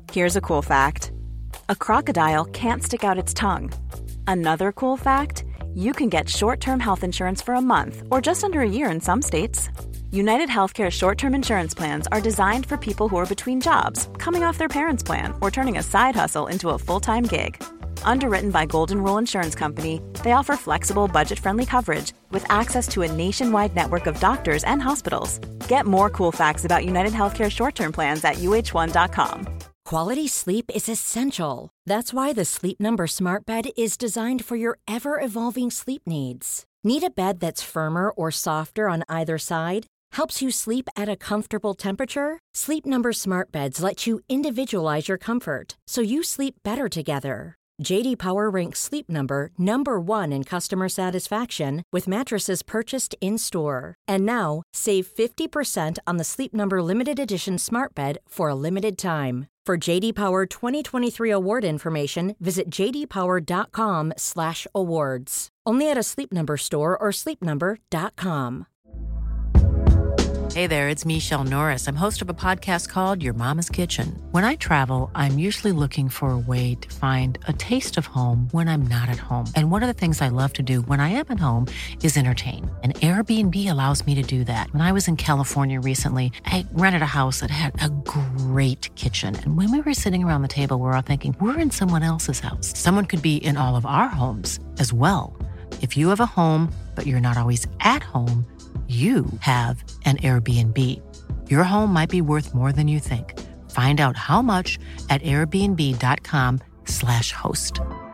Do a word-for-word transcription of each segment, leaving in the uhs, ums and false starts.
Here's a cool fact. A crocodile can't stick out its tongue. Another cool fact, you can get short-term health insurance for a month or just under a year in some states. United Healthcare short-term insurance plans are designed for people who are between jobs, coming off their parents' plan, or turning a side hustle into a full-time gig. Underwritten by Golden Rule Insurance Company, they offer flexible, budget-friendly coverage with access to a nationwide network of doctors and hospitals. Get more cool facts about United Healthcare short-term plans at U H one dot com. Quality sleep is essential. That's why the Sleep Number Smart Bed is designed for your ever-evolving sleep needs. Need a bed that's firmer or softer on either side? Helps you sleep at a comfortable temperature? Sleep Number Smart Beds let you individualize your comfort, so you sleep better together. J D Power ranks Sleep Number number one in customer satisfaction with mattresses purchased in-store. And now, save fifty percent on the Sleep Number Limited Edition Smart Bed for a limited time. For J D Power twenty twenty-three award information, visit j d power dot com slash awards. Only at a Sleep Number store or sleep number dot com. Hey there, it's Michelle Norris. I'm host of a podcast called Your Mama's Kitchen. When I travel, I'm usually looking for a way to find a taste of home when I'm not at home. And one of the things I love to do when I am at home is entertain. And Airbnb allows me to do that. When I was in California recently, I rented a house that had a great kitchen. And when we were sitting around the table, we were all thinking, we're in someone else's house. Someone could be in all of our homes as well. If you have a home, but you're not always at home, you have an Airbnb. Your home might be worth more than you think. Find out how much at airbnb.com slash host.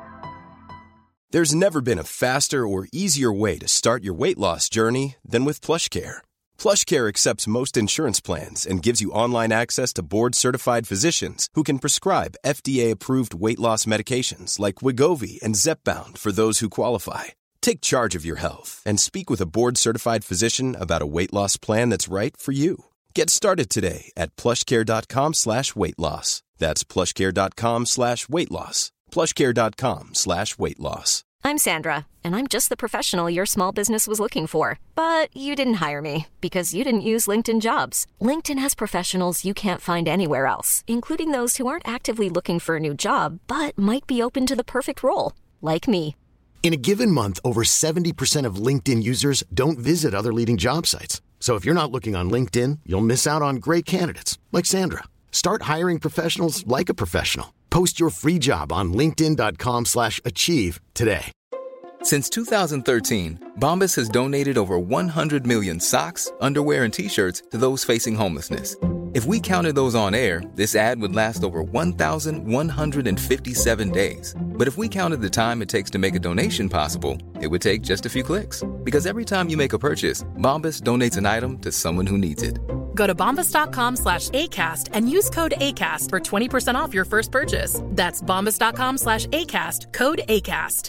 There's never been a faster or easier way to start your weight loss journey than with PlushCare. PlushCare accepts most insurance plans and gives you online access to board-certified physicians who can prescribe F D A-approved weight loss medications like Wegovy and Zepbound for those who qualify. Take charge of your health and speak with a board-certified physician about a weight loss plan that's right for you. Get started today at plushcare.com slash weight loss. That's plushcare.com slash weight loss. plushcare.com slash weight loss. I'm Sandra, and I'm just the professional your small business was looking for. But you didn't hire me because you didn't use LinkedIn Jobs. LinkedIn has professionals you can't find anywhere else, including those who aren't actively looking for a new job, but might be open to the perfect role, like me. In a given month, over seventy percent of LinkedIn users don't visit other leading job sites. So if you're not looking on LinkedIn, you'll miss out on great candidates like Sandra. Start hiring professionals like a professional. Post your free job on linkedin.com slash achieve today. Since two thousand thirteen, Bombas has donated over one hundred million socks, underwear, and T-shirts to those facing homelessness. If we counted those on air, this ad would last over one thousand one hundred fifty-seven days. But if we counted the time it takes to make a donation possible, it would take just a few clicks. Because every time you make a purchase, Bombas donates an item to someone who needs it. Go to bombas.com slash ACAST and use code ACAST for twenty percent off your first purchase. That's bombas.com slash ACAST, code ACAST.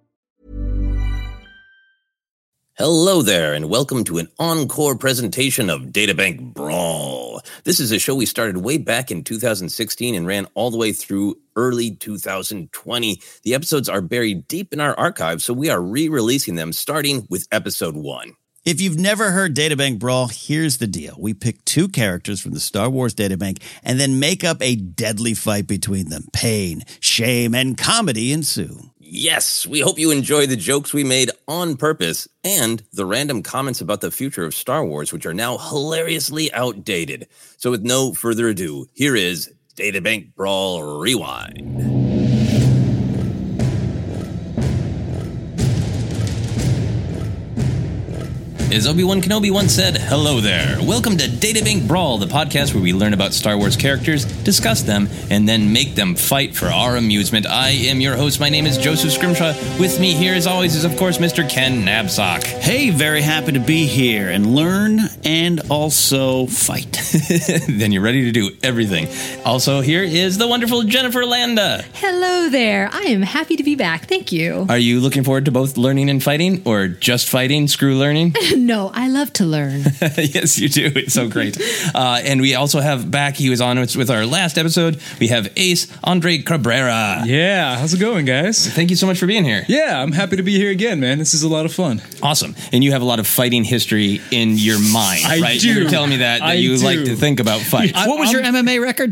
Hello there, and welcome to an encore presentation of Databank Brawl. This is a show we started way back in two thousand sixteen and ran all the way through early two thousand twenty. The episodes are buried deep in our archive, so we are re-releasing them starting with episode one. If you've never heard Databank Brawl, here's the deal. We pick two characters from the Star Wars Databank and then make up a deadly fight between them. Pain, shame, and comedy ensue. Yes, we hope you enjoy the jokes we made on purpose and the random comments about the future of Star Wars, which are now hilariously outdated. So with no further ado, here is Databank Brawl Rewind. As Obi-Wan Kenobi once said, hello there. Welcome to Databank Brawl, the podcast where we learn about Star Wars characters, discuss them, and then make them fight for our amusement. I am your host. My name is Joseph Scrimshaw. With me here, as always, is, of course, Mister Ken Knabsock. Hey, very happy to be here and learn and also fight. Then you're ready to do everything. Also, here is the wonderful Jennifer Landa. Hello there. I am happy to be back. Thank you. Are you looking forward to both learning and fighting, or just fighting, screw learning? know, I love to learn. Yes, you do. It's so great. Uh, and we also have back, he was on with, with our last episode, we have Ace Andre Cabrera. Yeah, how's it going, guys? Thank you so much for being here. Yeah, I'm happy to be here again, man. This is a lot of fun. Awesome. And you have a lot of fighting history in your mind, I right? do. You were telling me that, that I you do. like to think about fights. I, what was I'm, your M M A record?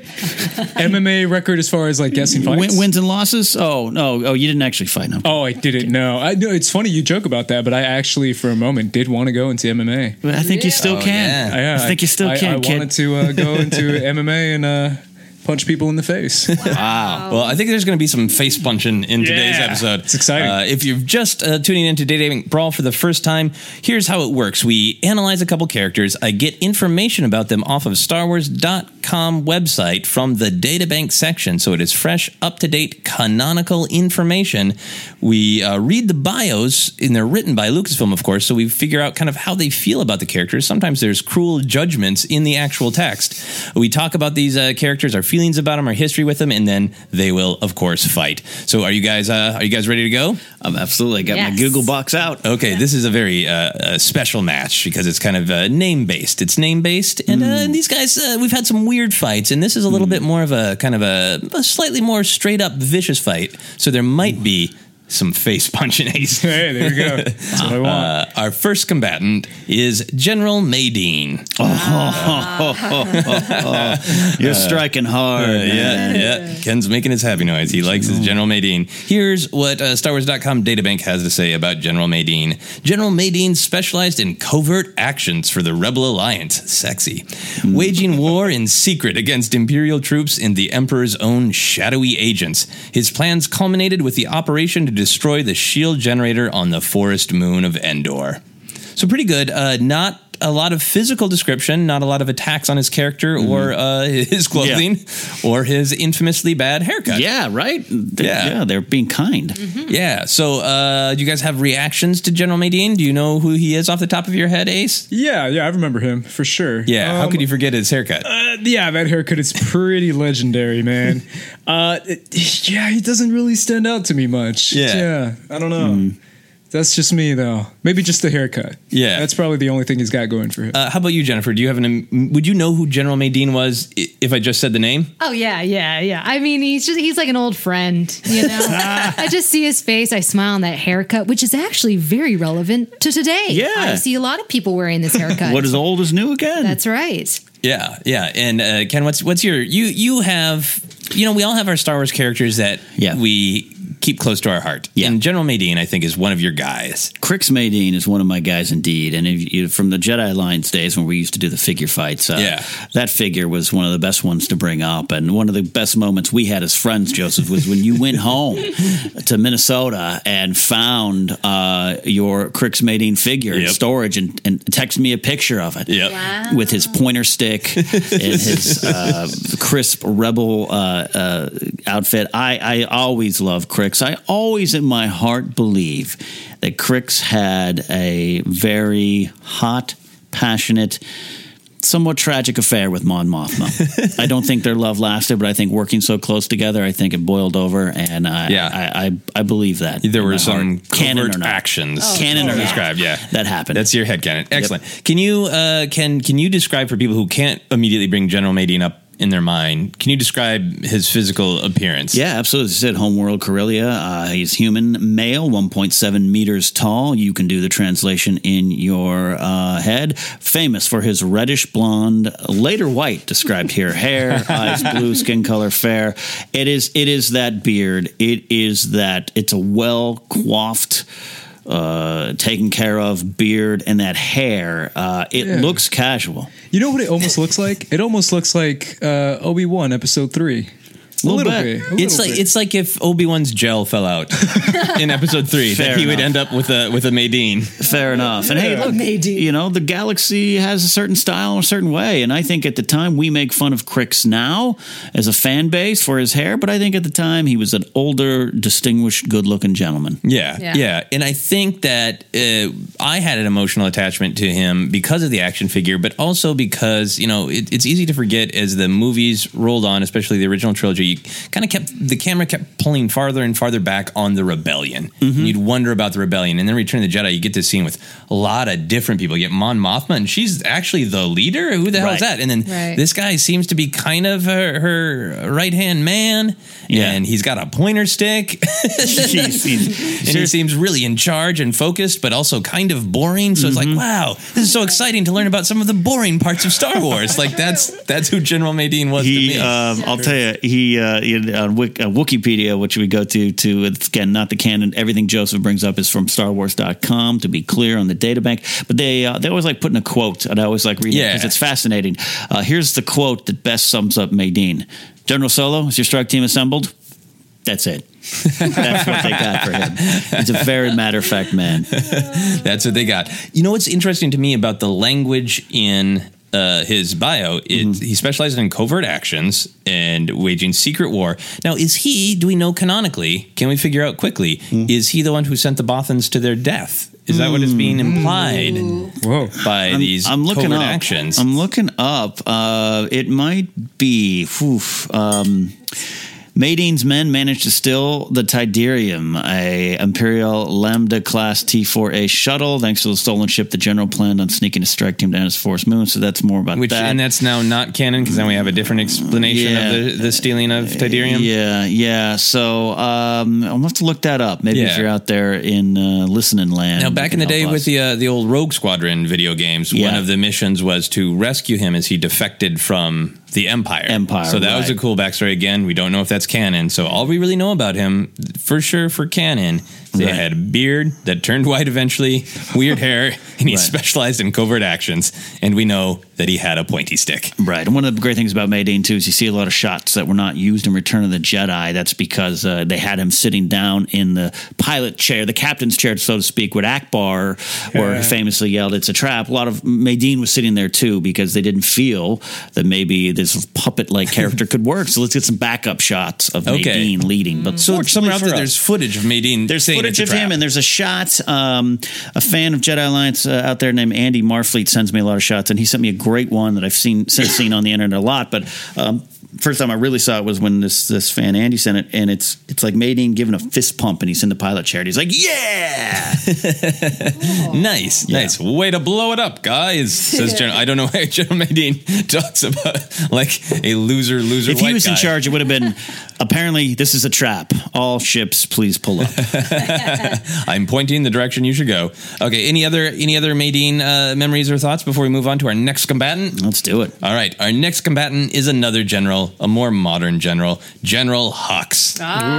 M M A record as far as like guessing fights? Win, wins and losses? Oh, no. Oh, you didn't actually fight, no. Oh, I didn't know. I know it's funny you joke about that, but I actually, for a moment, did want to go into M M A. I think yeah. you still oh, can. Yeah. Yeah, I think you still I, can, I, I kid. wanted to uh, go into M M A and uh, punch people in the face. Wow. Well, I think there's going to be some face punching in today's yeah, episode. It's exciting. Uh, if you're just uh, tuning into Data Bank Brawl for the first time, here's how it works. We analyze a couple characters. I get information about them off of Star Wars dot com website from the Databank section. So it is fresh, up-to-date, canonical information. We uh, read the bios, and they're written by Lucasfilm, of course, so we figure out kind of how they feel about the characters. Sometimes there's cruel judgments in the actual text. We talk about these uh, characters, our feelings about them, our history with them, and then they will, of course, fight. So are you guys uh, are you guys ready to go? I'm absolutely. I got yes. my Google box out. Okay, yeah. This is a very uh, uh, special match because it's kind of uh, name-based. It's name-based, and mm. uh, these guys, uh, we've had some weird fights, and this is a little mm. bit more of a kind of a, a slightly more straight-up vicious fight, so there might be some face punching Ace. Hey, there we go. That's what I want. Uh, our first combatant is General Madine. Oh, oh, oh, oh, oh. You're striking hard. Uh, yeah, yeah. Ken's making his happy noise. He likes his General Madine. Here's what uh, Star Wars dot com Databank has to say about General Madine. General Madine specialized in covert actions for the Rebel Alliance. Sexy. Mm. Waging war in secret against Imperial troops and the Emperor's own shadowy agents. His plans culminated with the operation to destroy the shield generator on the forest moon of Endor. So pretty good. Uh, not a lot of physical description, not a lot of attacks on his character mm-hmm. or uh, his clothing yeah. or his infamously bad haircut. Yeah, right? They're, yeah. yeah, they're being kind. Mm-hmm. Yeah. So uh, do you guys have reactions to General Madine? Do you know who he is off the top of your head, Ace? Yeah, yeah, I remember him for sure. Yeah. Um, how could you forget his haircut? Uh, yeah, that haircut is pretty legendary, man. uh, it, yeah, he doesn't really stand out to me much. Yeah. Yeah, I don't know. Mm. That's just me, though. Maybe just the haircut. Yeah. That's probably the only thing he's got going for him. Uh, how about you, Jennifer? Do you have an... Would you know who General Madine was if I just said the name? Oh, yeah, yeah, yeah. I mean, he's just he's like an old friend, you know? I just see his face. I smile on that haircut, which is actually very relevant to today. Yeah. I see a lot of people wearing this haircut. What is old is new again. That's right. Yeah, yeah. And uh, Ken, what's what's your... You, you have... You know, we all have our Star Wars characters that yeah. we keep close to our heart. Yeah. And General Madine, I think, is one of your guys. Crix Madine is one of my guys indeed. And if you, from the Jedi Alliance days when we used to do the figure fights, uh, yeah. that figure was one of the best ones to bring up. And one of the best moments we had as friends, Joseph, was when you went home to Minnesota and found uh, your Crix Madine figure yep. in storage and, and texted me a picture of it yep. wow. with his pointer stick and his uh, crisp rebel uh, uh, outfit. I, I always love Crix. I always in my heart believe that Crix had a very hot, passionate, somewhat tragic affair with Mon Mothma. I don't think their love lasted, but I think working so close together, I think it boiled over, and I yeah. I, I, I believe that. There were some canon covert actions. Oh, canon oh, or yeah. described, yeah. That happened. That's your headcanon. Excellent. Yep. Can you uh, can can you describe for people who can't immediately bring General Madine up in their mind, can you describe his physical appearance? Yeah, absolutely. As I said, Homeworld Corellia. Uh, he's human male, one point seven meters tall. You can do the translation in your uh, head. Famous for his reddish blonde, later white, described here, hair, eyes blue, skin color fair. It is, it is that beard. It is that, it's a well-coiffed, uh, taken care of beard, and that hair. Uh, it yeah. looks casual. You know what it almost looks like? It almost looks like uh, Obi-Wan Episode three. A little, little bit. bit. A it's little like bit. It's like if Obi-Wan's gel fell out in Episode Three, Fair that he enough. would end up with a with a Madine. Fair enough. And hey, look, Madine. You know, the galaxy has a certain style, a certain way, and I think at the time we make fun of Crix now as a fan base for his hair, but I think at the time he was an older, distinguished, good-looking gentleman. Yeah, yeah, yeah. And I think that uh, I had an emotional attachment to him because of the action figure, but also because you know it, it's easy to forget as the movies rolled on, especially the original trilogy. you kind of kept the camera kept pulling farther and farther back on the rebellion. Mm-hmm. And you'd wonder about the rebellion, and then Return of the Jedi, you get this scene with a lot of different people. You get Mon Mothma, and she's actually the leader. Who the hell Right. is that? And then Right. this guy seems to be kind of her, her right hand man, Yeah. and he's got a pointer stick, He's- he's- and he seems really in charge and focused, but also kind of boring. So it's like, wow, this is so exciting to learn about some of the boring parts of Star Wars. Like that's that's who General Madine was to He, me. um, I'll tell you, he uh, in, on Wik- uh, Wikipedia, which we go to, to it's, again, not the canon. Everything Joseph brings up is from Star Wars dot com, to be clear, on the databank. But they uh, they always like putting a quote, and I always like reading it Yeah. because it's fascinating. Uh, here's the quote that best sums up Madine. General Solo, is your strike team assembled? That's it. That's what they got for him. He's a very matter-of-fact man. That's what they got. You know what's interesting to me about the language in uh, his bio? It, Mm-hmm. He specialized in covert actions and waging secret war. Now, is he, do we know canonically, can we figure out quickly, Mm. is he the one who sent the Bothans to their death? Is that what is being implied Whoa. by I'm, these I'm looking covert up. actions? I'm looking up. Uh, it might be. Oof, um, Madine's men managed to steal the Tidarium, a Imperial Lambda class T four A shuttle. Thanks to the stolen ship, the general planned on sneaking a strike team down his force moon. So that's more about Which, that. and that's now not canon because then we have a different explanation Yeah. of the, the stealing of Tidarium. Yeah, yeah. So um, I'll have to look that up. Maybe Yeah. if you're out there in uh, listening land. Now, you back can in the help day us. with the uh, the old Rogue Squadron video games, one Yeah. of the missions was to rescue him as he defected from the Empire. Empire, So that was a right. cool backstory. Again, we don't know if that's canon. So all we really know about him, for sure, for canon, is he Right. had a beard that turned white eventually, weird hair, and he Right. specialized in covert actions. And we know that he had a pointy stick. Right. And one of the great things about Madine, too, is you see a lot of shots that were not used in Return of the Jedi. That's because uh, they had him sitting down in the pilot chair, the captain's chair, so to speak, with Akbar, where he famously yelled, "It's a trap." A lot of Madine was sitting there, too, because they didn't feel that maybe this puppet-like character could work. So let's get some backup shots of Okay. Madine leading. But So fortunately somewhere out for there, us- there's footage of Madine There's saying footage it's of a trap. him, and there's a shot. Um, a fan of Jedi Alliance uh, out there named Andy Marfleet sends me a lot of shots, and he sent me a great one that I've seen since seen on the internet a lot. But um, first time I really saw it was when this this fan Andy sent it, and it's it's like Madine giving a fist pump, and he's in the pilot chair, and he's like, "Yeah!" Nice, Yeah. nice. Way to blow it up, guys. Says General. I don't know why General Madine talks about like a loser, loser. If white he was in guy. charge, it would have been. Apparently, this is a trap. All ships, please pull up. I'm pointing the direction you should go. Okay. Any other any other Madine uh, memories or thoughts before we move on to our next combatant? Let's do it. All right. Our next combatant is another general, a more modern general, General Hux.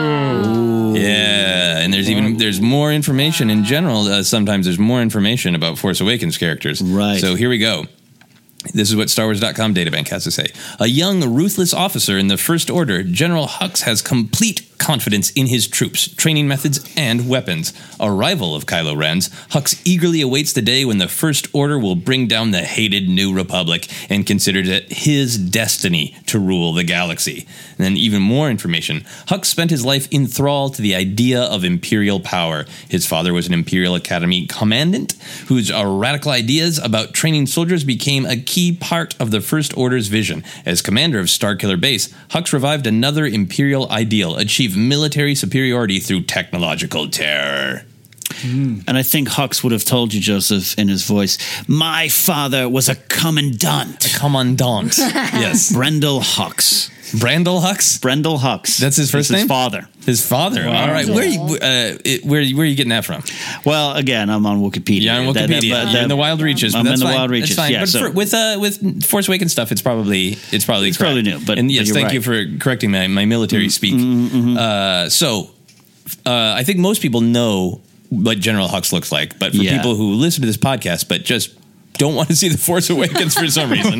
Yeah, and there's even there's more information in general. Uh, sometimes there's more information about Force Awakens characters. Right. So here we go. This is what Star Wars dot com databank has to say. A young, ruthless officer in the First Order, General Hux has complete confidence in his troops, training methods, and weapons. A rival of Kylo Ren's, Hux eagerly awaits the day when the First Order will bring down the hated New Republic and considers it his destiny to rule the galaxy. And then even more information. Hux spent his life enthralled to the idea of imperial power. His father was an Imperial Academy commandant whose uh, radical ideas about training soldiers became a key part of the First Order's vision. As commander of Starkiller Base, Hux revived another Imperial ideal, achieve military superiority through technological terror. And I think Hux would have told you, Joseph, in his voice, "My father was a commandant." A commandant. Yes. Brendel Hux. Brandel Hux? Brendel Hux. That's his first That's name? His father. His father. All right. Where are you, uh, it, where, where are you getting that from? Well, again, I'm on Wikipedia. Yeah, on That- Wikipedia. that- that- You're in the wild reaches. But I'm that's in the fine. wild reaches. That's fine. Yeah, but so- for, with uh, with Force Awakens stuff, it's probably it's probably It's correct. probably new, but- and but yes, you're thank right. you for correcting my, my military speak. Uh, so uh, I think most people know what General Hux looks like, but for Yeah. people who listen to this podcast but just don't want to see The Force Awakens for some reason,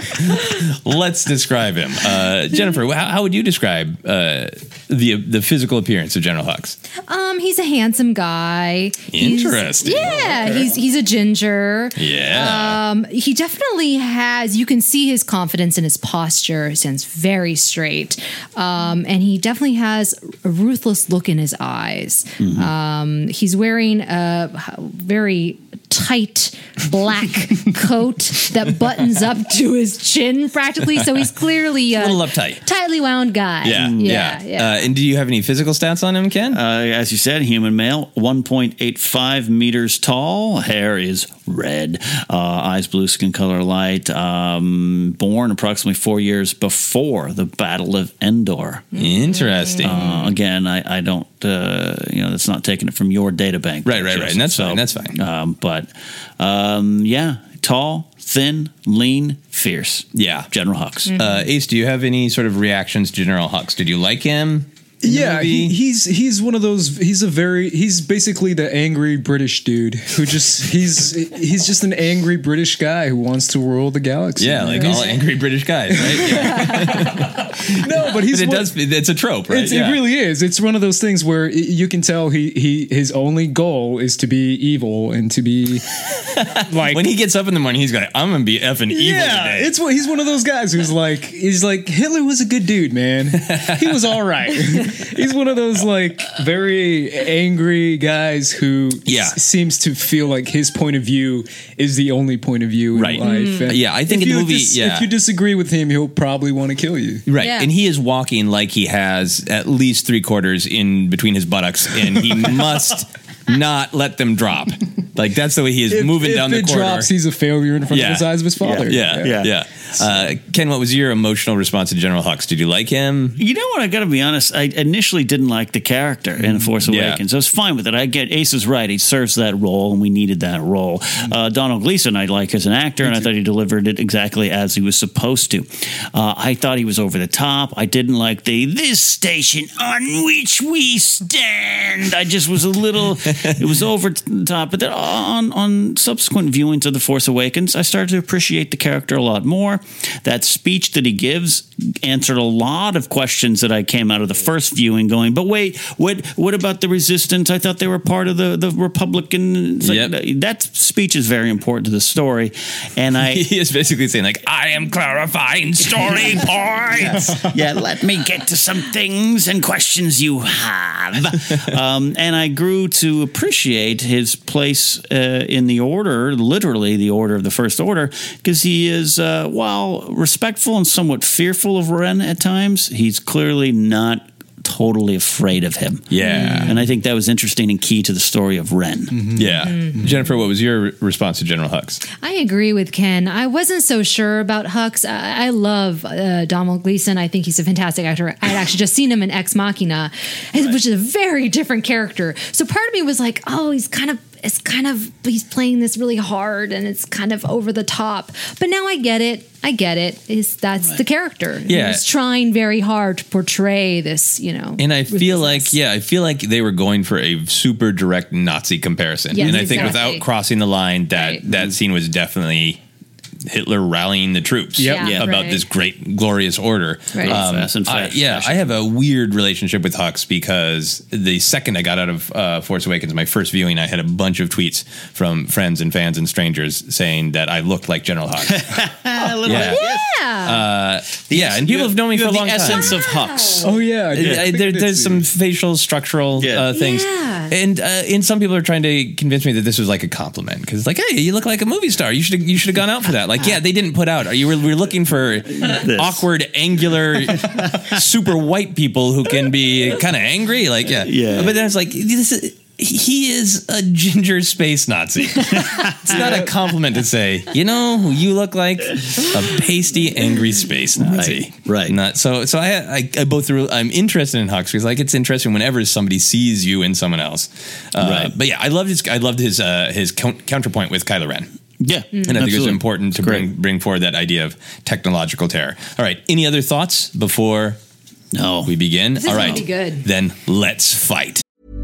let's describe him. Uh, Jennifer, how, how would you describe uh, the the physical appearance of General Hux? Um, he's a handsome guy. He's- Interesting. yeah, he's he's a ginger. Yeah. Um, he definitely has. You can see his confidence in his posture. He stands very straight, um, and he definitely has a ruthless look in his eyes. Um, he's wearing a very tight black coat that buttons up to his chin practically. So he's clearly a, a little uptight, tightly wound guy. Yeah, yeah. yeah. yeah. Uh, and do you have any physical stats on him, Ken? Uh, as you said, human male, one point eight five meters tall. Hair is red. Uh, eyes blue, skin color light. Um, born approximately four years before the Battle of Endor. Interesting. Uh, again, I, I don't, uh, you know, that's not taking it from your data bank. Right, right, right. And that's so, fine. That's fine. Um, but um, yeah, tall, thin, lean, fierce. Yeah. General Hux. Mm-hmm. Uh, Ace, do you have any sort of reactions to General Hux? Did you like him? Yeah, he, he's he's one of those. He's a very he's basically the angry British dude who just he's he's just an angry British guy who wants to rule the galaxy. Yeah, like he's, all angry British guys, right? Yeah. No, but he's but it one, does. It's a trope, right? It's, yeah. It really is. It's one of those things where you can tell he he his only goal is to be evil and to be like when he gets up in the morning, he's going, "I'm gonna be effing evil yeah, today." It's what he's one of those guys who's like he's like Hitler was a good dude, man. He was all right. He's one of those like very angry guys who yeah. s- seems to feel like his point of view is the only point of view in right. life. Mm. Yeah, I think in the movie, dis- yeah. if you disagree with him, he'll probably want to kill you. Right, Yeah. and he is walking like he has at least three quarters in between his buttocks, and he must not let them drop. Like that's the way he is If, moving if down the it corridor. drops, he's a failure in front Yeah. of the eyes of his father. Yeah, yeah, yeah. Uh, Ken, what was your emotional response to General Hux? Did you like him? You know what? I got to be honest. I initially didn't like the character in Force Yeah. Awakens. I was fine with it. I get Ace is right. He serves that role, and we needed that role. Uh, Donald Gleason, I like as an actor, and I thought he delivered it exactly as he was supposed to. Uh, I thought he was over the top. I didn't like the "this station on which we stand." I just was a little. It was over the top. But then on on subsequent viewings of the Force Awakens, I started to appreciate the character a lot more. That speech that he gives answered a lot of questions that I came out of the first viewing going, but wait, what what about the resistance? I thought they were part of the, the Republican. Yep. Like, that speech is very important to the story. And I He is basically saying, like, I am clarifying story points. yeah, let me get to some things and questions you have. Um, and I grew to appreciate his place uh, in the order, literally the order of the First Order, because he is, uh, while respectful and somewhat fearful of Ren at times, he's clearly not totally afraid of him. Yeah. And I think that was interesting and key to the story of Ren. Mm-hmm. Yeah. Mm-hmm. Jennifer, what was your response to General Hux? I agree with Ken. I wasn't so sure about Hux. I, I love uh, Donald Gleason. I think he's a fantastic actor. I'd actually just seen him in Ex Machina, right. which is a very different character. So part of me was like, oh, he's kind of it's kind of, he's playing this really hard and it's kind of over the top. But now I get it. I get it. Is that's right. the character. Yeah. He's trying very hard to portray this, you know. And I feel resistance. like, yeah, I feel like they were going for a super direct Nazi comparison. Yes, and I think exactly. without crossing the line, that, Right. that scene was definitely Hitler rallying the troops Yep. Yeah, about right. this great, glorious order. Right. Fast and I, fast yeah, fashion. I have a weird relationship with Hux because the second I got out of uh, Force Awakens, my first viewing, I had a bunch of tweets from friends and fans and strangers saying that I looked like General Hux. A little Yeah. bit. Yeah. Uh, yeah, and people have known me You for a have long the time. essence of Hux. Oh yeah, I did. I- I there, did there's see some it. facial structural Yeah. uh, things, Yeah. and uh, and some people are trying to convince me that this was like a compliment because it's like, hey, you look like a movie star. You should you should have gone out for that. Like, yeah, they didn't put out. You were we were looking for awkward, angular, super white people who can be kind of angry. Like, yeah, Yeah. But then it's like this is. He is a ginger space Nazi. It's not a compliment to say, you know, who you look like a pasty, angry space Nazi. Right, right. Not so. So I, I, I both. I'm interested in Hux because like it's interesting whenever somebody sees you in someone else. Uh, Right. But yeah, I loved his. I loved his uh, his count, counterpoint with Kylo Ren. Yeah. And I think it was Absolutely. important to It's bring great. bring forward that idea of technological terror. All right. Any other thoughts before No. we begin? This is All right. gonna be good. Then let's fight.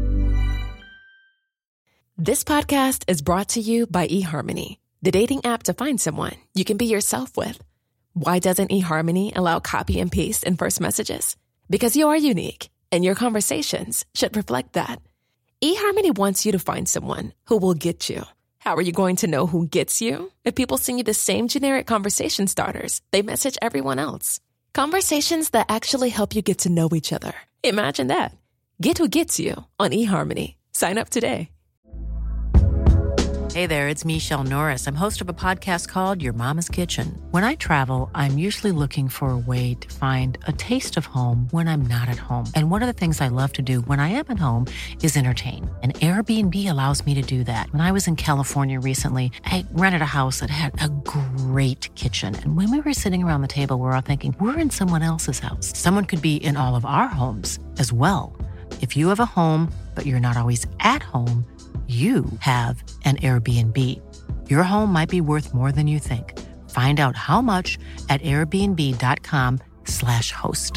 This podcast is brought to you by eHarmony, the dating app to find someone you can be yourself with. Why doesn't eHarmony allow copy and paste in first messages? Because you are unique, and your conversations should reflect that. eHarmony wants you to find someone who will get you. How are you going to know who gets you? If people send you the same generic conversation starters they message everyone else. Conversations that actually help you get to know each other. Imagine that. Get who gets you on eHarmony. Sign up today. Hey there, it's Michelle Norris. I'm host of a podcast called Your Mama's Kitchen. When I travel, I'm usually looking for a way to find a taste of home when I'm not at home. And one of the things I love to do when I am at home is entertain. And Airbnb allows me to do that. When I was in California recently, I rented a house that had a great kitchen. And when we were sitting around the table, we were all thinking, we're in someone else's house. Someone could be in all of our homes as well. If you have a home, but you're not always at home, you have an Airbnb. Your home might be worth more than you think. Find out how much at airbnb.com slash host.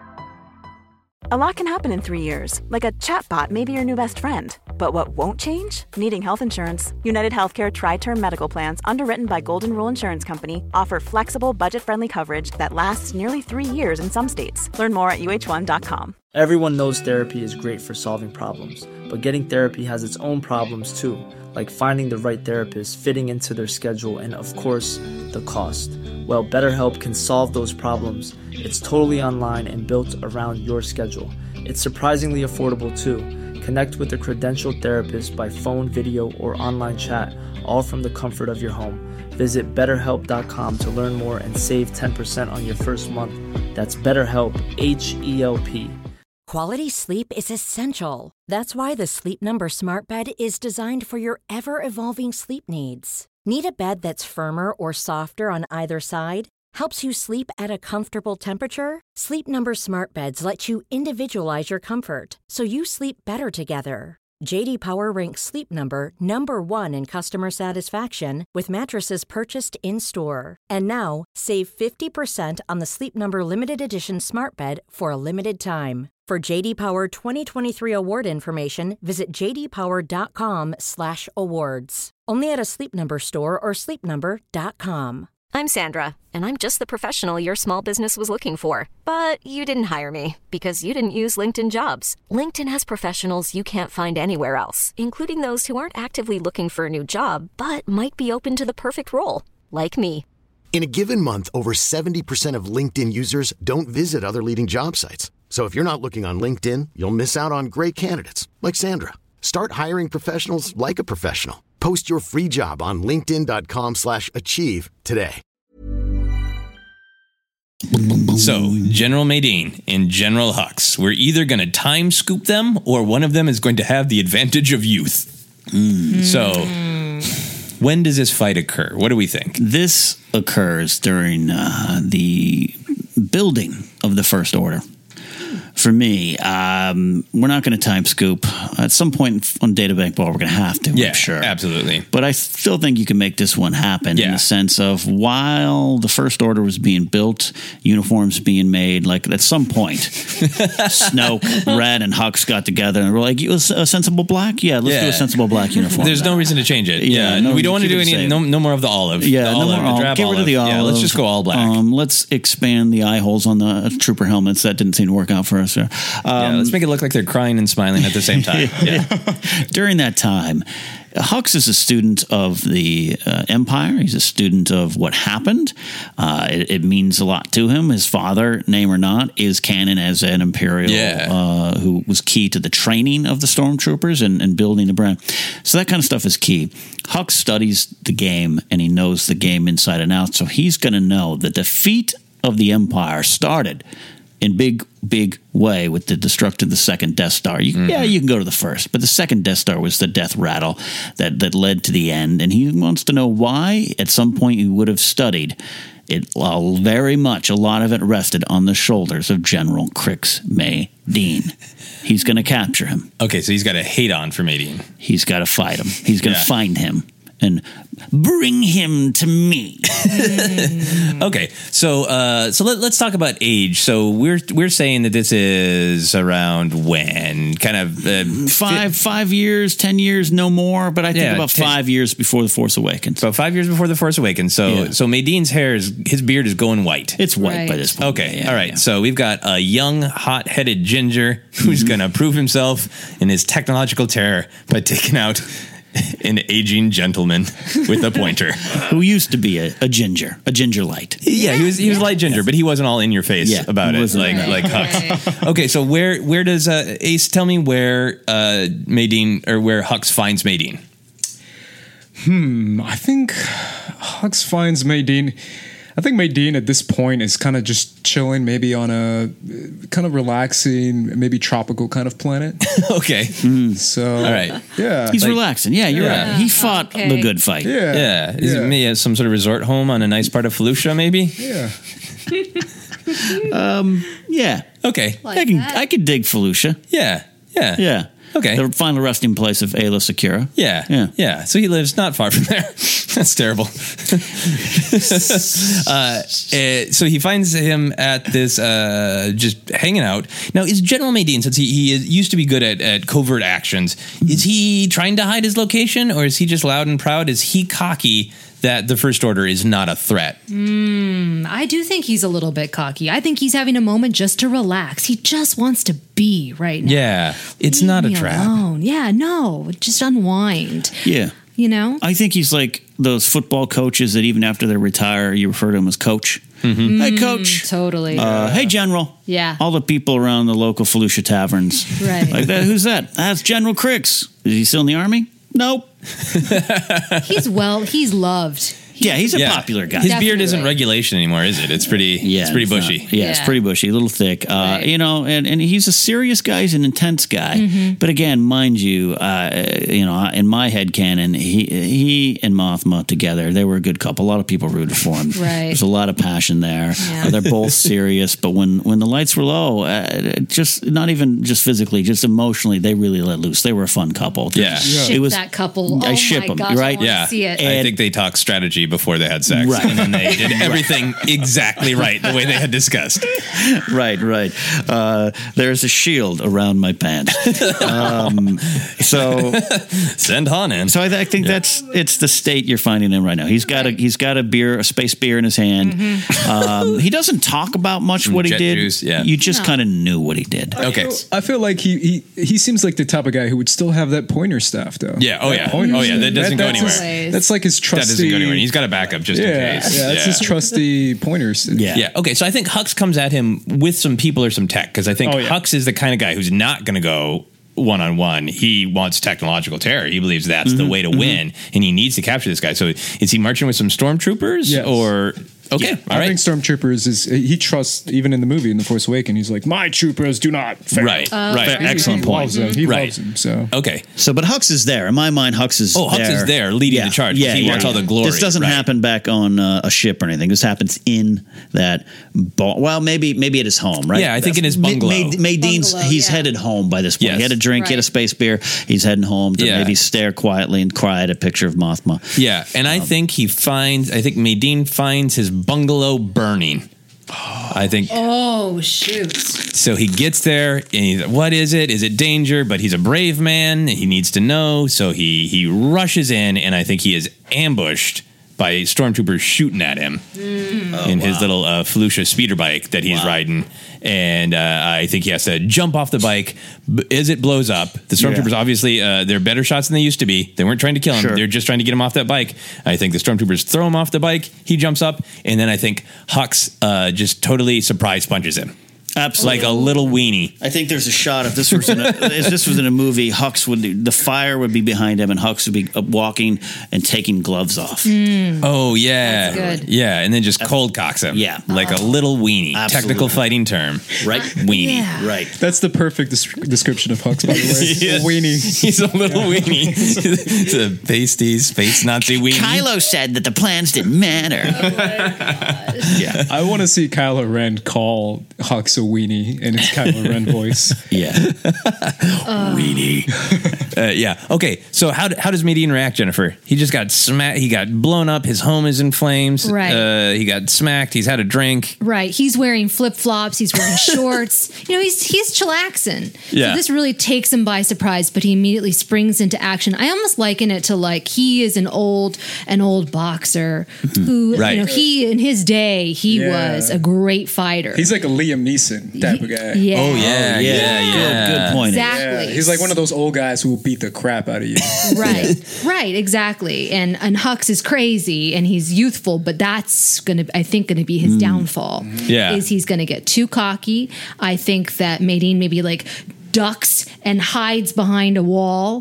A lot can happen in three years, like a chatbot may be your new best friend. But what won't change? Needing health insurance. United Healthcare Tri-Term Medical Plans, underwritten by Golden Rule Insurance Company, offer flexible, budget-friendly coverage that lasts nearly three years in some states. Learn more at U H one dot com. Everyone knows therapy is great for solving problems, but getting therapy has its own problems too, like finding the right therapist, fitting into their schedule, and of course, the cost. Well, BetterHelp can solve those problems. It's totally online and built around your schedule. It's surprisingly affordable too. Connect with a credentialed therapist by phone, video, or online chat, all from the comfort of your home. Visit better help dot com to learn more and save ten percent on your first month. That's BetterHelp, H E L P. Quality sleep is essential. That's why the Sleep Number Smart Bed is designed for your ever-evolving sleep needs. Need a bed that's firmer or softer on either side? Helps you sleep at a comfortable temperature? Sleep Number Smart Beds let you individualize your comfort, so you sleep better together. J D Power ranks Sleep Number number one in customer satisfaction with mattresses purchased in-store. And now, save fifty percent on the Sleep Number Limited Edition Smart Bed for a limited time. For J D Power twenty twenty-three award information, visit j d power dot com slash awards. Only at a Sleep Number store or sleep number dot com. I'm Sandra, and I'm just the professional your small business was looking for. But you didn't hire me because you didn't use LinkedIn Jobs. LinkedIn has professionals you can't find anywhere else, including those who aren't actively looking for a new job, but might be open to the perfect role, like me. In a given month, over seventy percent of LinkedIn users don't visit other leading job sites. So if you're not looking on LinkedIn, you'll miss out on great candidates like Sandra. Start hiring professionals like a professional. Post your free job on linkedin dot com slash achieve today. So, General Madine and General Hux, we're either going to time scoop them or one of them is going to have the advantage of youth. Mm. So, when does this fight occur? What do we think? This occurs during uh, the building of the First Order. For me, um, we're not going to time scoop. At some point on Databank Brawl, we're going to have to, yeah, I'm sure. Absolutely. But I still think you can make this one happen yeah. in the sense of while the First Order was being built, uniforms being made, like at some point, Snoke, Red, and Hux got together and were like, you a sensible black? Yeah, let's yeah. do a sensible black uniform. There's no reason to change it. Yeah, yeah no, we don't want to do any, no, no more of the olive. Yeah, the no olive, more olive. Drab Get rid olive. of the olive. Yeah, let's just go all black. Um, let's expand the eye holes on the trooper helmets. That didn't seem to work out for us. Um, yeah, let's make it look like they're crying and smiling at the same time. Yeah. During that time, Hux is a student of the uh, Empire. He's a student of what happened. Uh, it, it means a lot to him. His father, name or not, is canon as an Imperial yeah. uh, who was key to the training of the Stormtroopers and, and building the brand. So that kind of stuff is key. Hux studies the game, and he knows the game inside and out, so he's going to know the defeat of the Empire started in big, big way with the destruction of the second Death Star. You, mm-hmm. Yeah, you can go to the first, but the second Death Star was the death rattle that, that led to the end, and he wants to know why at some point he would have studied it. Well, very much, a lot of it rested on the shoulders of General Crix Madine. He's going to capture him. Okay, so he's got a hate on for Madine. He's got to fight him. He's going to yeah. find him and bring him to me. Okay, so uh, so let, let's talk about age. So we're we're saying that this is around when, kind of uh, five fi- five years, ten years, no more. But I think yeah, about ten, five years before the Force Awakens. About five years before the Force Awakens. So yeah. so Madine's hair is his beard is going white. It's white right. by this point. Okay, yeah, all right. Yeah. So we've got a young, hot-headed ginger who's mm-hmm. going to prove himself in his technological terror by taking out an aging gentleman with a pointer who used to be a, a ginger, a ginger light. Yeah, he was he was yeah. light ginger, but he wasn't all in your face yeah, about it, like right. like Hux. Right. Okay, so where where does uh, Ace tell me where uh, Madine or where Hux finds Madine? Hmm. I think Hux finds Maydeen. I think Maydeen at this point is kind of just chilling, maybe on a kind of relaxing, maybe tropical kind of planet. Okay. Mm. So, all right. Yeah. He's Like- relaxing. Yeah, you're Yeah. right. He fought Okay. the good fight. Yeah. Yeah. Is Yeah. it me at some sort of resort home on a nice part of Felucia, maybe? Yeah. Um, yeah. Okay. Like I can that. I could dig Felucia. Yeah. Yeah. Yeah. Okay. The final resting place of Ayla Secura. Yeah. Yeah. Yeah. So he lives not far from there. That's terrible. uh, eh, so he finds him at this, uh, just hanging out. Now, is General Maydeen, since he, he is, used to be good at, at covert actions, is he trying to hide his location, or is he just loud and proud? Is he cocky that the First Order is not a threat? Mm, I do think he's a little bit cocky. I think he's having a moment just to relax. He just wants to be right now. Yeah. It's Leave not a me trap. alone. Yeah, no, just unwind. Yeah. You know? I think he's like those football coaches that even after they retire, you refer to him as coach. Mm-hmm. Hey, coach. Totally. Uh, hey, General. Yeah. All the people around the local Felucia taverns. Right. Like that. Who's that? That's General Crix. Is he still in the army? Nope. He's well, he's loved. Yeah, he's a Yeah. popular guy. His beard isn't Definitely. regulation anymore, is it? It's pretty. Yeah, it's pretty not- bushy. yeah, it's Yeah. pretty bushy, a little thick. Uh, Right. You know, and, and he's a serious guy. He's an intense guy. Mhm. But again, mind you, uh, you know, in my head canon, he he and Mothma together, they were a good couple. A lot of people rooted for him. Right. There's a lot of passion there. Yeah. Uh, they're both serious, but when when the lights were low, uh, just not even just physically, just emotionally, they really let loose. They were a fun couple. Yeah. Ship it was. that couple. I Oh ship my them, gosh, right? I wanna Yeah, see it. I think they talked strategy before they had sex, Right. and then they did everything exactly right the way they had discussed. Right, right. Uh, there's a shield around my pants. Um, so send Han in. So I, th- I think that's it's the state you're finding him right now. He's got a he's got a beer, a space beer in his hand. Mm-hmm. Um, he doesn't talk about much what he jet did. juice, yeah. You just No. kind of knew what he did. Okay. I feel like he, he he seems like the type of guy who would still have that pointer staff, though. Yeah, oh That yeah. pointer Oh yeah, that staff. doesn't go that's anywhere. his- Always. that's like his That trusty. doesn't go anywhere. He's got a backup just yeah, in case. yeah, that's his trusty pointers. Yeah. Yeah. Okay. So I think Hux comes at him with some people or some tech because I think Oh, yeah. Hux is the kind of guy who's not going to go one on one. He wants technological terror. He believes that's the way to win, and he needs to capture this guy. So is he marching with some stormtroopers Yes. or? Okay. Yeah. All I right. think stormtroopers is he trusts even in the movie in The Force Awakens. He's like, my troopers do not fail. Right. right. He- Excellent he point. Loves them. He Right. loves them. So Okay. So, but Hux is there. In my mind, Hux is Oh, Hux there. is there leading the charge 'cause he wants all the glory, This doesn't right. happen back on uh, a ship or anything. This happens in that ball. Well, maybe maybe at his home, right? Yeah, I think in his Ma- bungalow. Ma- Maydean's, Bungalow, he's yeah. headed home by this point. Yes. He had a drink, he had a Right. space beer. He's heading home to Yeah. maybe stare quietly and cry at a picture of Mothma. Yeah, and I think he finds. I think Maydeen finds his bungalow burning. I think Oh shoot! so. He gets there and he's, what is it? Is it danger? But he's a brave man. He needs to know, so he he rushes in, and I think he is ambushed by stormtroopers shooting at him in his little uh, Felucia speeder bike that he's riding. And uh, I think he has to jump off the bike B- as it blows up. The stormtroopers, Yeah. obviously, uh, they're better shots than they used to be. They weren't trying to kill him. Sure. They're just trying to get him off that bike. I think the stormtroopers throw him off the bike. He jumps up. And then I think Hux uh, just totally surprise punches him. Absolutely. Like a little weenie. I think there's a shot if this was in a, if this was in a movie, Hux would the fire would be behind him, and Hux would be uh, walking and taking gloves off. Oh, yeah. That's good. Yeah. And then just cold cocks him. Yeah. Like a little weenie. Absolutely. Technical fighting term. Right? Weenie. Yeah. Right. that's the perfect des- description of Hux, by the way. Yes. A weenie. He's a little weenie. He's a pasty, space Nazi weenie. Kylo said that the plans didn't matter. Yeah. I want to see Kylo Ren call Hux a weenie in his Kylo Ren voice. Yeah. Weenie. Uh, yeah. Okay. So how how does Maydeen react, Jennifer? He just got smacked. He got blown up. His home is in flames. Right. Uh, he got smacked. He's had a drink. Right. He's wearing flip flops. He's wearing shorts. You know, he's he's chillaxing. Yeah. So this really takes him by surprise, but he immediately springs into action. I almost liken it to like he is an old an old boxer who Right. you know he in his day he Yeah. was a great fighter. He's like a Liam Neeson type of guy. yeah. Oh yeah. Yeah. Yeah. Good, good point. Exactly. Yeah, he's like one of those old guys who will beat the crap out of you. Right, right, exactly. And and Hux is crazy and he's youthful, but that's gonna, I think, gonna be his downfall. Yeah. Is he's gonna get too cocky. I think that Maydeen maybe like ducks and hides behind a wall.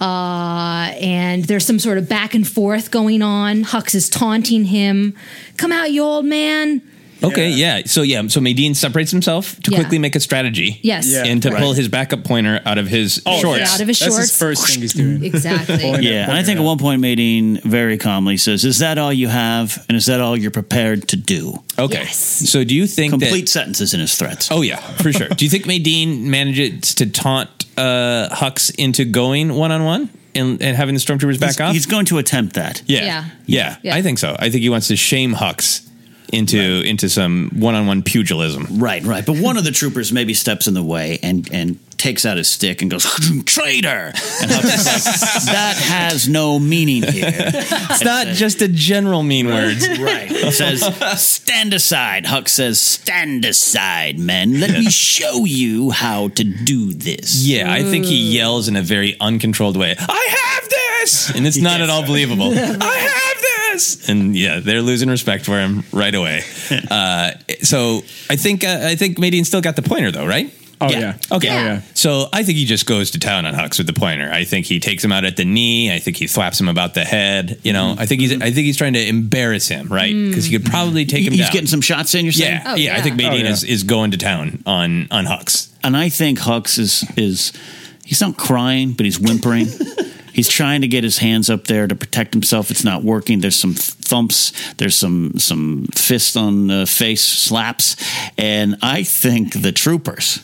Uh, and there's some sort of back and forth going on. Hux is taunting him. Come out, you old man. Okay, yeah. yeah. So, yeah, so Maydeen separates himself to Yeah. quickly make a strategy. Yes. Yeah, and to right. pull his backup pointer out of his Oh, shorts. yeah, out of his That's shorts. his first thing he's doing. Exactly. Yeah, and I think at one point Maydeen very calmly says, "Is that all you have? And is that all you're prepared to do?" Okay. Yes. So do you think Complete that... sentences in his threats. Oh, yeah, for sure. Do you think Maydeen manages to taunt uh, Hux into going one-on-one and, and having the Stormtroopers back he's, off? He's going to attempt that. Yeah. Yeah. yeah. Yeah. I think so. I think he wants to shame Hux into Right. into some one-on-one pugilism. Right, right. But one of the troopers maybe steps in the way and, and takes out his stick and goes, "Traitor!" And Hux is like, "That has no meaning here." It's not just a general mean words. Right. He says, "Stand aside." Hux says, "Stand aside, men. Let me show you how to do this." Yeah, I think he yells in a very uncontrolled way, "I have this!" And it's not at all believable. "I have this!" And yeah, they're losing respect for him right away. Uh, so I think uh, I think Maydeen still got the pointer though, right? Oh, yeah. Okay. Oh, yeah. So I think he just goes to town on Hux with the pointer. I think he takes him out at the knee. I think he thwaps him about the head. You know, I think he's I think he's trying to embarrass him, right? Because he could probably take him He's down. getting some shots in, you're saying? Yeah, Oh, yeah, I yeah. think Maydeen Oh, yeah. is, is going to town on on Hux. And I think Hux is is he's not crying, but he's whimpering. He's trying to get his hands up there to protect himself. It's not working. There's some thumps. There's some some fist on the face slaps, and I think the troopers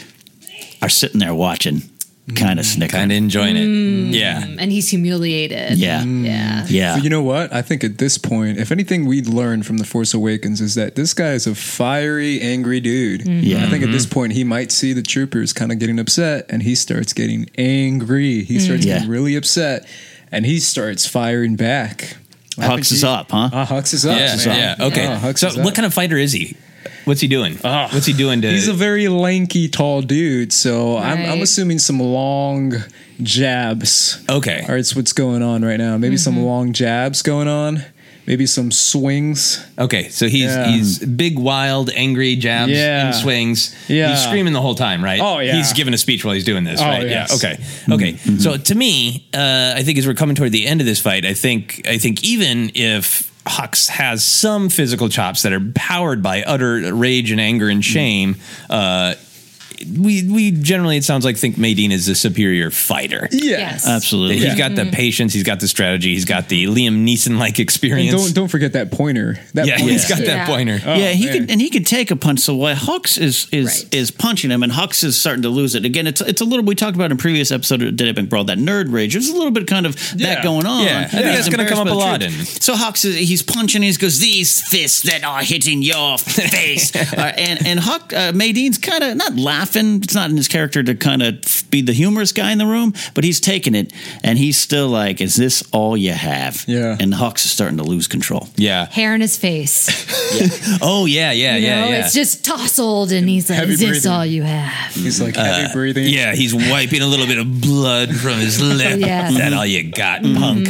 are sitting there watching, kind of snickering, Kind of enjoying it. Yeah. And he's humiliated. Yeah. Yeah. yeah. But you know what? I think at this point, if anything we learned from The Force Awakens is that this guy is a fiery, angry dude. Yeah. I think at this point he might see the troopers kind of getting upset and he starts getting angry. He starts Yeah. getting really upset and he starts firing back. I think Hux is he- up, huh? Uh, Hux is up. Yeah, man. yeah. Okay. Uh, Hux so is up. what kind of fighter is he? What's he doing? What's he doing to He's a very lanky, tall dude. So I'm, I'm Right. assuming some long jabs. Okay. Or it's what's going on right now. Maybe some long jabs going on. Maybe some swings. Okay, so he's Yeah. he's big, wild, angry jabs Yeah. and swings. Yeah. He's screaming the whole time, right? Oh, yeah. He's giving a speech while he's doing this, Oh, right? yes. Yeah. Okay. Okay. So to me, uh, I think as we're coming toward the end of this fight, I think I think even if Hux has some physical chops that are powered by utter rage and anger and shame, uh, we we generally, it sounds like, think Maydeen is the superior fighter. Yes. Absolutely. He's got the patience, he's got the strategy, he's got the Liam Neeson-like And experience. don't don't forget that pointer. That yeah, pointer. he's got Yeah. that pointer. Oh, yeah, he man. can, and he can take a punch. So while Hux is is Right. is punching him, and Hux is starting to lose it again. It's it's a little. We talked about in previous episode of Data Bank Brawl that nerd rage. There's a little bit kind of Yeah. that going on. Yeah. I think that's gonna come up a lot in- So Hux is he's punching. He goes, "These fists that are hitting your face," uh, and and Hux uh, Maydeen's kind of not laughing. It's not in his character to kind of be the humorous guy in the room, but he's taking it, and he's still like, "Is this all you have?" Yeah. And Hux is starting to lose control. Yeah. Hair in his face. Oh, yeah, yeah, You yeah, know, yeah. it's just tousled, and he's like, Heavy "Is this breathing. all you have?" He's like heavy breathing. Yeah, he's wiping a little bit of blood from his lip. Yes. Is that all you got, punk?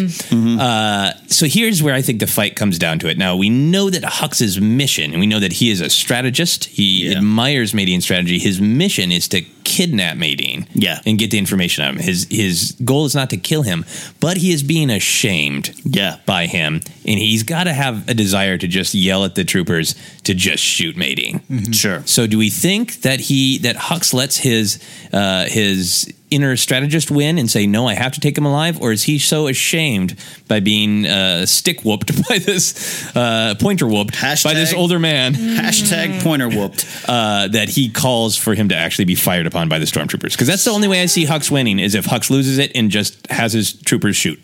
Uh, so here's where I think the fight comes down to it. Now, we know that Hux's mission, and we know that he is a strategist. He admires Maydeen's strategy. His mission is to kidnap Maydeen Yeah. and get the information out of him. His, his goal is not to kill him, but he is being ashamed Yeah. by him. And he's got to have a desire to just yell at the troopers to just shoot Maydeen. Sure. So do we think that he that Hux lets his uh, his inner strategist win and say, no, I have to take him alive? Or is he so ashamed by being uh, stick whooped by this uh, pointer whooped by this Hashtag- older man Hashtag pointer whooped. uh, that he calls for him to actually be fired upon by the stormtroopers? Because that's the only way I see Hux winning, is if Hux loses it and just has his troopers shoot.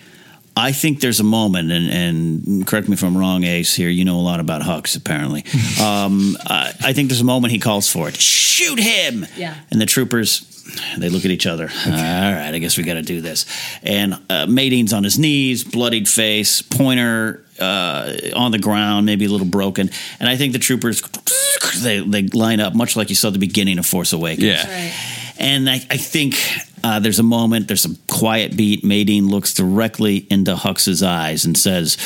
I think there's a moment, and, and correct me if I'm wrong, Ace, here. You know a lot about Hux, apparently. um, I, I think there's a moment he calls for it. Shoot him! Yeah. And the troopers, they look at each other. All right, I guess we got to do this. And uh, Maydeen's on his knees, bloodied face, pointer uh, on the ground, maybe a little broken. And I think the troopers, they, they line up, much like you saw at the beginning of Force Awakens. Yeah. Right. And I, I think uh, there's a moment, there's a quiet beat. Maydeen looks directly into Hux's eyes and says,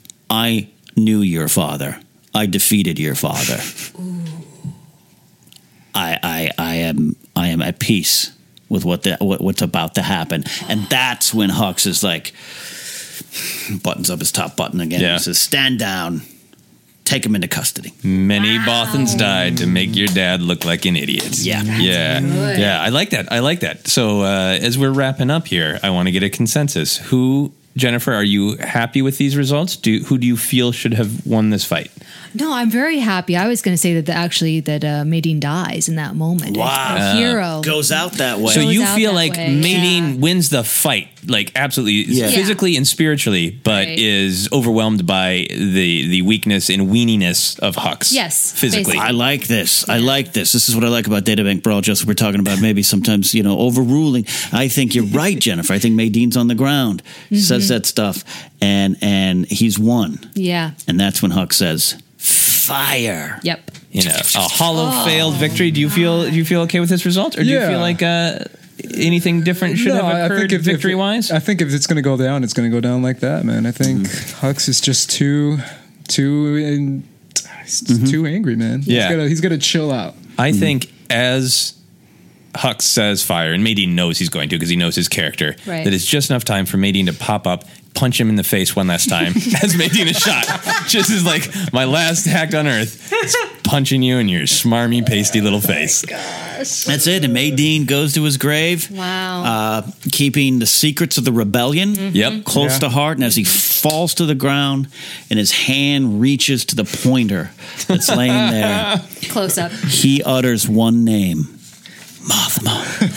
I knew your father. I defeated your father. I, I, I am I am at peace with what, the, what what's about to happen. And that's when Hux is like, buttons up his top button again. Yeah. He says, stand down. Take him into custody. Many wow. Bothans died to make your dad look like an idiot. Yeah. Yeah. Good. Yeah. I like that. I like that. So uh, as we're wrapping up here, I want to get a consensus. Who, Jennifer, are you happy with these results? Do Who do you feel should have won this fight? No, I'm very happy. I was going to say that the, actually that uh, Maydeen dies in that moment. Wow. A hero. Goes out that way. So Goes you out feel that like way. Maydeen Yeah. wins the fight, like absolutely Yeah. physically and spiritually, but Right. is overwhelmed by the the weakness and weeniness of Hux. Yes, physically. basically. I like this. I like this. This is what I like about Databank Brawl. Just we're talking about maybe sometimes, you know, overruling. I think you're right, Jennifer. I think Maydeen's on the ground, Mm-hmm. says that stuff, and and he's won. Yeah. And that's when Hux says, fire. Yep. You know, a hollow Oh. failed victory. Do you feel do you feel okay with this result, or do Yeah. you feel like uh, anything different should No, have I occurred think if, victory if, wise? I think if it's going to go down, it's going to go down like that, man. I think Mm-hmm. Hux is just too, too, in, he's Mm-hmm. too angry, man. Yeah. he's got he's got to chill out. I think as Hux says fire, and Maydeen knows he's going to because he knows his character, Right. that it's just enough time for Maydeen to pop up, punch him in the face one last time as Maydeen is shot. Just as like my last act on earth, is punching you in your smarmy, pasty little face. That's it. And Maydeen goes to his grave. Wow. Uh, keeping the secrets of the rebellion Yep. close Yeah. to heart. And as he falls to the ground and his hand reaches to the pointer that's laying there, Close up. he utters one name. Mothma.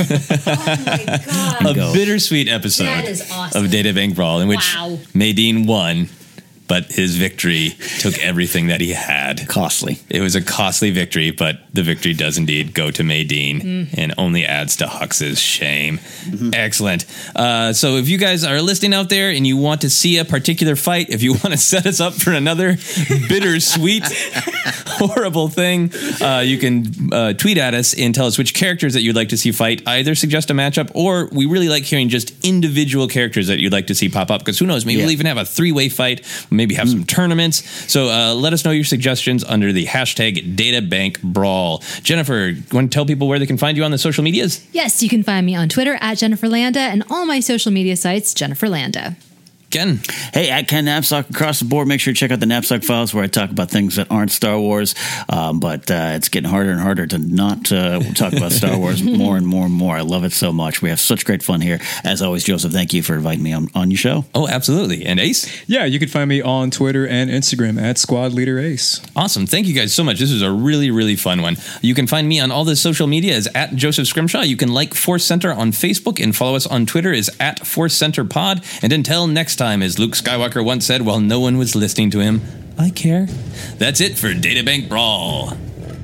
Oh A go. bittersweet episode That is awesome. of Databank Brawl in which Wow. Maydeen won, but his victory took everything that he had. Costly. It was a costly victory, but the victory does indeed go to Maydeen Mm. and only adds to Hux's shame. Excellent. Uh, so if you guys are listening out there and you want to see a particular fight, if you want to set us up for another bittersweet, horrible thing, uh, you can uh, tweet at us and tell us which characters that you'd like to see fight. Either suggest a matchup, or we really like hearing just individual characters that you'd like to see pop up, because who knows, maybe Yeah. we'll even have a three-way fight, maybe have some tournaments. So uh, let us know your suggestions under the hashtag DataBankBrawl. Jennifer, you want to tell people where they can find you on the social medias? Yes, you can find me on Twitter at Jennifer Landa and all my social media sites, Jennifer Landa. Ken. Hey, at Ken Knapsack across the board. Make sure to check out the Knapsack Files, where I talk about things that aren't Star Wars. Um, but uh, it's getting harder and harder to not uh, talk about Star Wars more and more and more. I love it so much. We have such great fun here. As always, Joseph, thank you for inviting me on, on your show. Oh, absolutely. And Ace? Yeah, you can find me on Twitter and Instagram at Squad Leader Ace. Awesome. Thank you guys so much. This was a really, really fun one. You can find me on all the social media as at Joseph Scrimshaw. You can like Force Center on Facebook and follow us on Twitter as at Force Center Pod. And until next time, as Luke Skywalker once said while no one was listening to him, I care. That's it for Databank Brawl.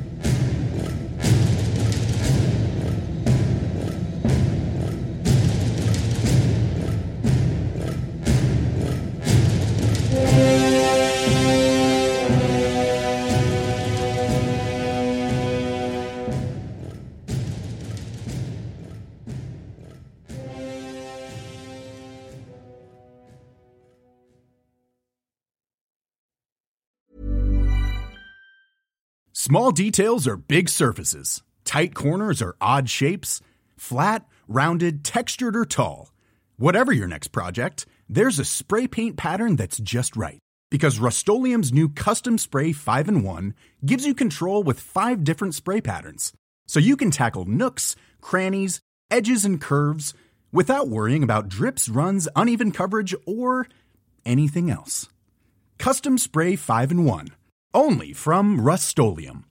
Small details are big surfaces. Tight corners are odd shapes. Flat, rounded, textured, or tall. Whatever your next project, there's a spray paint pattern that's just right. Because Rust-Oleum's new Custom Spray five in one gives you control with five different spray patterns. So you can tackle nooks, crannies, edges, and curves without worrying about drips, runs, uneven coverage, or anything else. Custom Spray five in one. Only from Rust-Oleum.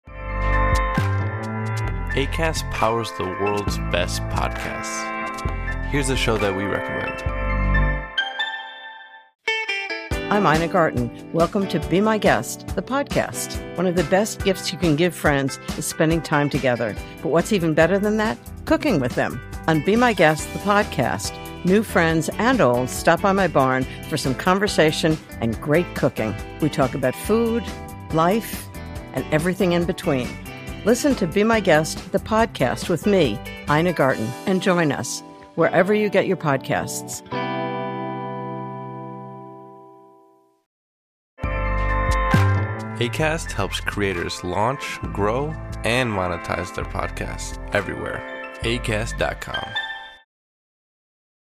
Acast powers the world's best podcasts. Here's a show that we recommend. I'm Ina Garten. Welcome to Be My Guest, the podcast. One of the best gifts you can give friends is spending time together. But what's even better than that? Cooking with them. On Be My Guest, the podcast, new friends and old stop by my barn for some conversation and great cooking. We talk about food, life, and everything in between. Listen to Be My Guest, the podcast with me, Ina Garten, and join us wherever you get your podcasts. Acast helps creators launch, grow, and monetize their podcasts everywhere. acast dot com.